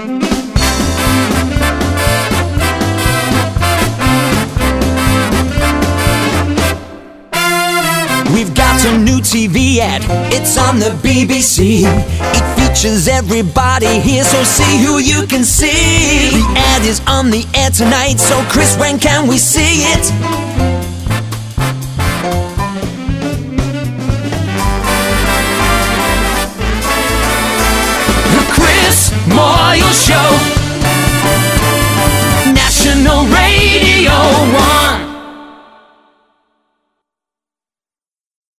We've got a new TV ad, it's on the BBC. It features everybody here, so see who you can see. The ad is on the air tonight, so Chris, when can we see it?